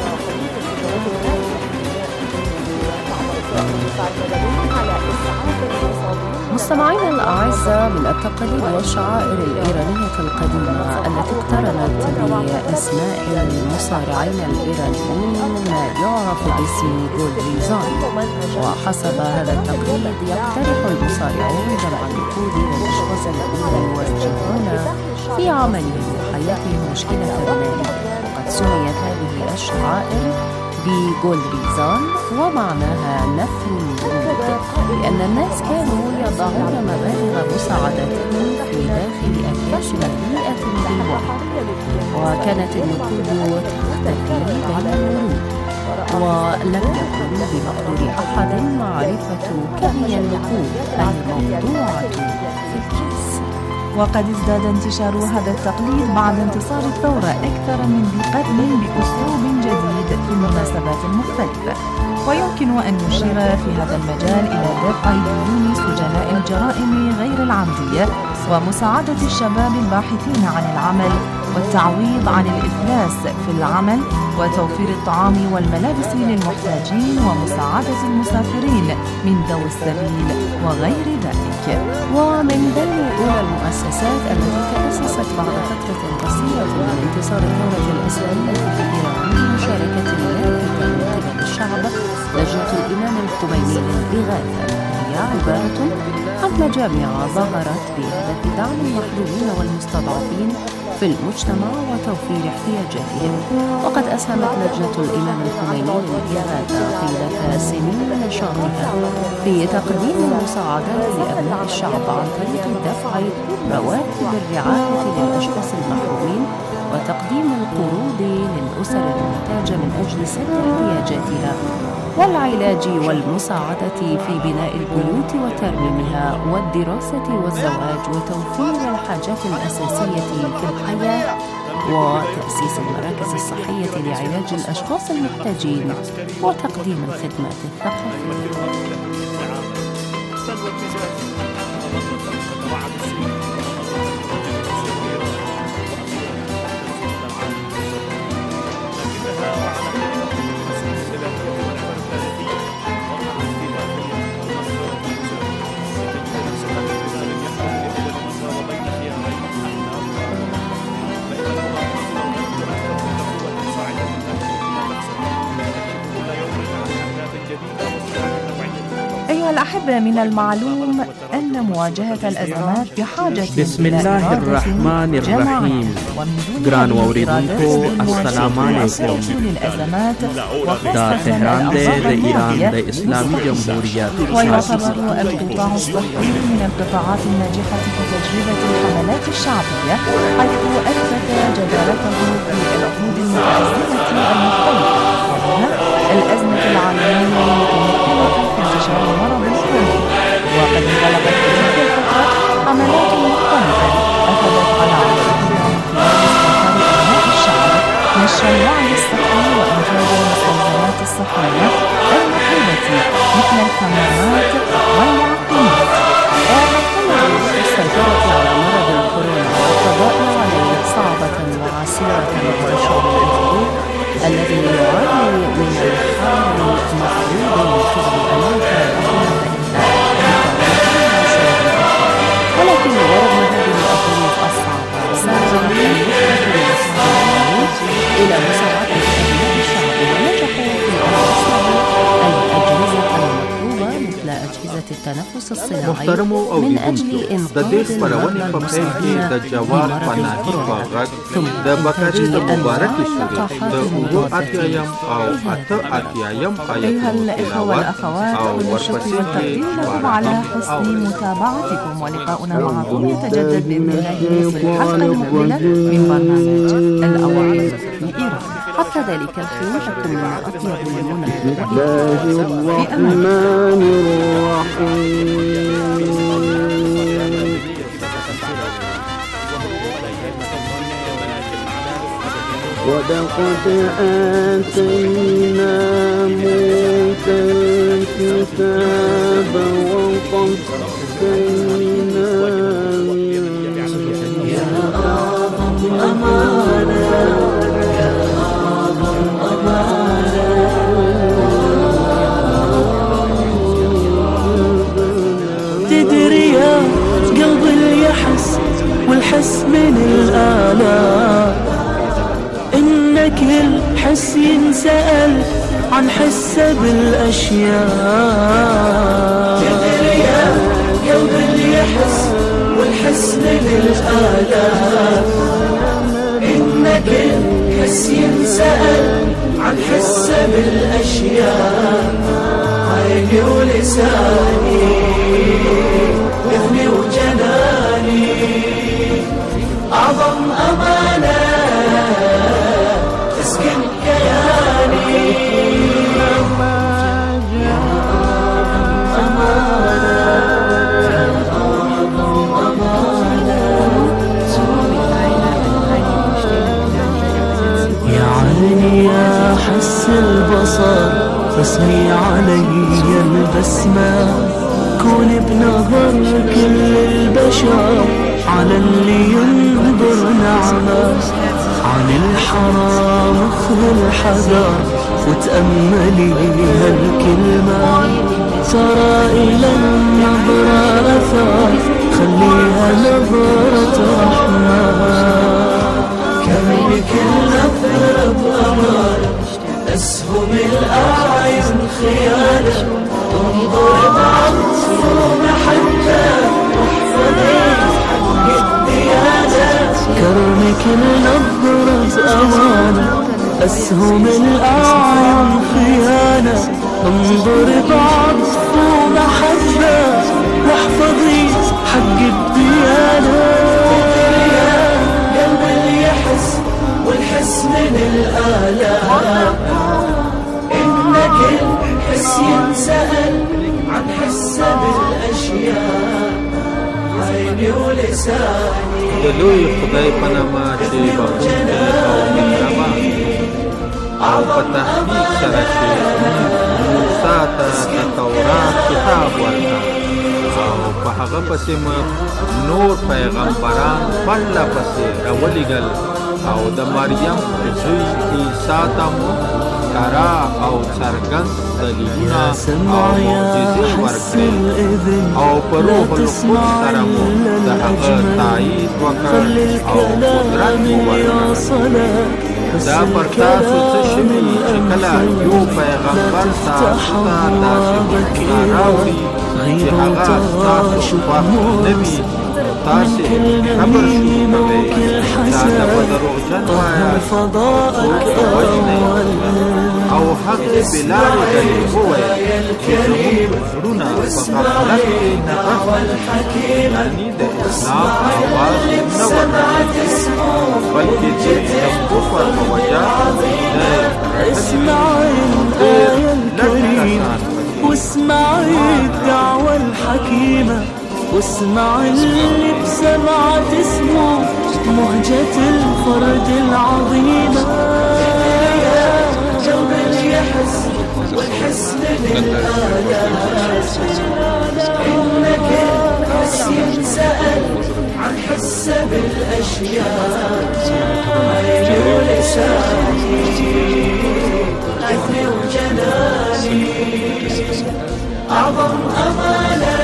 مستمعينا الأعزاء، من التقاليد والشعائر الإيرانية القديمة التي اقترنت بأسماء المصارعين الإيرانيين ما يعرف باسم جولدريزان. وحسب هذا التقليد يقترح المصارعون جمع النقود والأشخاص الذين يواجهون في عملهم وحياتهم مشكلة ما، وقد سميت هذه الشعائر بجولدريزان ومعناها نفر الجلود، لأن الناس كانوا يضعون مبالغ مساعدتهم في داخل أكياس مليئة بالورق، وكانت النقود تختفي بين الورود، ولم يكن بمقدور أحد معرفة كم هي النقود الموضوعة في الكيس. وقد ازداد انتشار هذا التقليد بعد انتصار الثورة أكثر من بقرن بأسلوب جديد في المناسبات المختلفة. ويمكن أن نشير في هذا المجال إلى دفع ديون سجناء الجرائم غير العمدية ومساعدة الشباب الباحثين عن العمل والتعويض عن الإفلاس في العمل وتوفير الطعام والملابس للمحتاجين ومساعدة المسافرين من ذوي السبيل وغير ذلك. ومن بين أولى المؤسسات التي تأسست بعد فترة قصيرة من انتصار الثورة الإسلامية في إيران بمشاركة الملائكة من قبل الشعب لجنة الإمام الخميني للإغاثة، هي عبارة عن مجامع ظهرت بهدف دعم المحرومين والمستضعفين في في المجتمع وتوفير احتياجاتهم. وقد أسهمت لجنة الإمام الخميني للإغاثة طيلة سنين نشاطها في تقديم المساعدات لأبناء الشعب عن طريق دفع رواتب الرعاية للأشخاص المحرومين وتقديم القروض للأسر المحتاجة من أجل سد احتياجاتها والعلاج والمساعدة في بناء البيوت وترميمها والدراسة والزواج وتوفير الحاجات الأساسية في الحياة وتأسيس المراكز الصحية لعلاج الأشخاص المحتاجين وتقديم الخدمات الثقافية. أيها الأحبة، من المعلوم أن مواجهة الأزمات بحاجة بسم الله الرحمن الرحيم. جران وأريدكم السلام عليكم. دا تهران دا إيران دا إسلامي جمهورية. ويعتبر القطاع الصحي من القطاعات الناجحة في تجربة الحملات الشعبية، حيث أثبت جدارته في العقود المتعددة المختلفة، ومنها الأزمة العالمية المتمثلة في انتشار مرض الكورونا. وقد انطلقت في تلك الفترة حملات مختلفة أخذت على عاتقها من خلال استنفار أبناء الشعب نشر الوعي الصحي وإنتاج المستلزمات الصحية المفيدة مثل الحمامات والمعقمات. وتعتبر السيطرة على مرض الكورونا والقضاء عليه صعبة وعسيرة للشعب الأفريقي الذي يعاني من الحال المفروض من قبل أمريكا ولكن رغم هذه الظروف الصعبة سعى إلى مساعدة أبناء الشعب ونجحوا في أن يصنعوا الأجهزة المطلوبة مثل أجهزة التنفس الصناعي من أجل إنقاذ المرضى المصابين بمرض الكورونا ثم إنتاج المياه واللقاحات المضادة. أيها الإخوة والأخوات، كل الشكر والتقدير لكم على حسن متابعتكم، ولقاؤنا معكم يتجدد بإذن الله في الحلقة المقبلة من برنامج الأوائل في إيران. حتى ذلك الحين لكم من أطيب المنى في أمان. ولقد آتينا موسى الكتاب وقفينا يا أعظم أمانة تدري يا قلب اللي يحس والحس من الآلام إن كل حس ينسأل عن حسه بالأشياء. تدري يا قلب اللي يحس والحس من الآلام إن كل حس ينسأل عن حسه بالأشياء. عيني ولساني إذني وجناني أعظم أمانة تسكن كياني. يا عيني يا حس البصر فاسمي علي البسمة، كون بنظر كل البشر على اللي ينظر نعمة. عن الحرام خذ الحذر وتأملي هالكلمة، ترى إلى النظرة أثر خليها نظرة رحمة. كم بكل نظرة بأمان أسهم الأعين خيانة، انظر معصومة حتى تحفظي حق الديانة. كرمي لكن نبرز أمانة، أسهم الأعين خيانة، انظر بعطف ومحبة واحفظي حق الديانة. قلب اللي يحس والحس من الآلام، إن كل حس ينسأل عن حسب الأشياء، عيني ولساني دلوي خدای په نامه چې بخښونکی او مهربان او په تحقیق سره چې موسی ته د تورات کتاب ورکړ او په هغه پسې نور پیغمبران پرله پسې راولېږل او د مریم زوی عیسی ته مو ښکاره او څرګند دلیلونه او معجزې ورکړې او په روح القدس سره مو د هغه تایید وکړ او قدرت مو ورکړ. دا پر تاسو څه شوي چې کله یو پیغمبر تاسو ته داسې معجزه راوړي چې هغه ستاسو خوښ نه وي، تاسې خبر شو کوئ چاته په دروغجن وایاست، څوک وژنئ او حق د بلارې ډلې وویل چې زموږ زړونه په غفلت کې نغښتي، یعنې د اسلام اواز نه ورکوي بلکې دوی د کفر په وجه واسمعي الدعوة الحكيمة، واسمعي اللي بسمعة اسمه مهجة الفرد العظيمة. قلب اللي يحس والحس من الآلام، إنك الحس ينسأل عن حسب الأشياء، عيني ولساني عقلي وجناني أعظم أمانة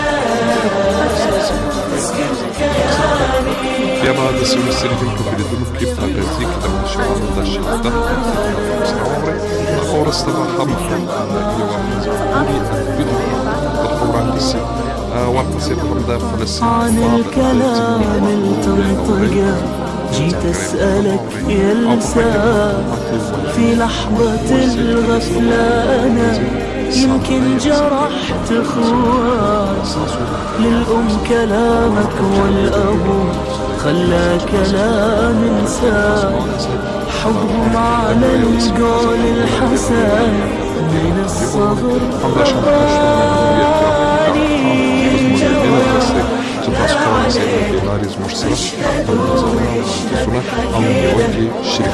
تسكن كياني. بیا به د سیمې څېړونکو په لیدلو کې په غزې کې د مشرانو د شهادت سره واورئ. هغه وروسته به خامخا یوه منظوري درته وړاندې شي. ورپسې به همدا فلسطین عن الكلام التنطقة جيت أسألك يا لسان، في لحظة الغفلة أنا يمكن جرحت اخوات، للأم كلامك والأبو خلى كلام إنسان، حبهم على القول الحسن من الصبر چې تاسو کولی شئ د دې لارې زموږ سره خپل نظرونه او وړاندیزونه او نیوکې شریک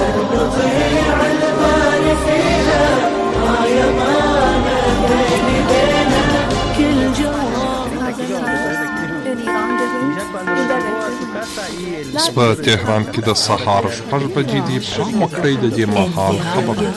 کړئ. په تهران کې د سهار 6 بجې دي. پام وکړئ د دې مهال خبرونه.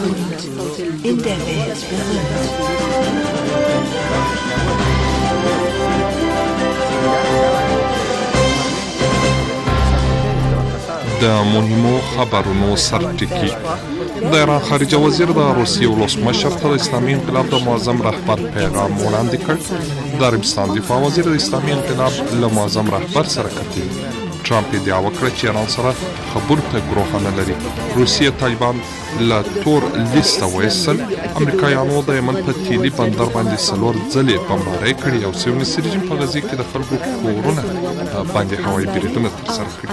د مهمو خبرونو سرټکی. د ایران خارجه وزیر د روسیې ولسمشر ته د اسلامي انقلاب د معظم رهبر پیغام وړاندې کړ. د عربستان دفاع وزیر د اسلامي انقلاب له معظم رهبر سره کتل. ټرمپ ادعا وکړه چې ایران سره خبرو ته ګروښه نه لري. روسیې طالبان له تور لیسته وایستل. امریکایانو د یمن په تیلي بندر باندې 4 ځلې بمبارۍ کړې او سیونیستي رژیم په غزې کې د خلکو کورونه باندې هوایي بریدونه ترسره کړي.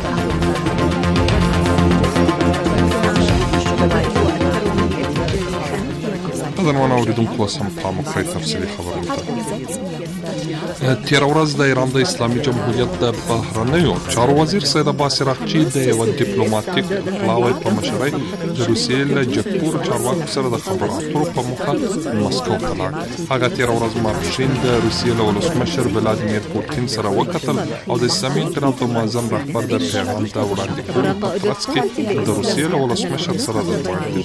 قدرمن اوریدونکو اوس هم پام وکړئ تفصیلي خبرونو ته. تېره ورځ د ایران د اسلامي جمهوریت د بهرنیو چارو وزیر سید عباس عراقچي د یوه ډیپلوماتیک پلاوي په مشرۍ د روسیې له جګپورو چارواکو سره د خبرو اترو په موخه مسکو ته لاړ. هغه تېره ورځ ماسپښین د روسیې له ولسمشر ولادیمیر پوتین سره وکتل او د اسلامي انقلاب د معظم رهبر د پیغام د وړاندې کولو په ترڅ کې د روسیې له ولسمشر سره د